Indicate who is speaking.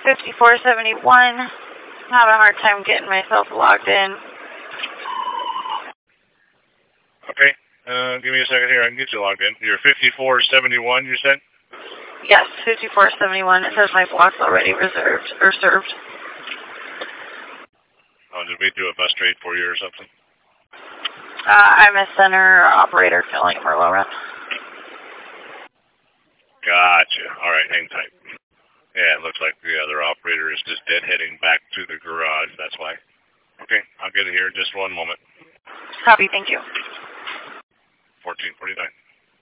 Speaker 1: 5471. Having a hard time getting myself logged in.
Speaker 2: Okay. Give me a second here. I can get you logged in. You're 5471, you said?
Speaker 1: Yes, 5471. It says my block's already reserved or served.
Speaker 2: Oh, did we do a bus trade for you or something?
Speaker 1: I'm a center operator filling Merlot run.
Speaker 2: Gotcha. All right, hang tight. Yeah, it looks like the other operator is just deadheading back to the garage. That's why. Okay, I'll get it here in just one moment.
Speaker 1: Copy, thank you.
Speaker 2: 1449.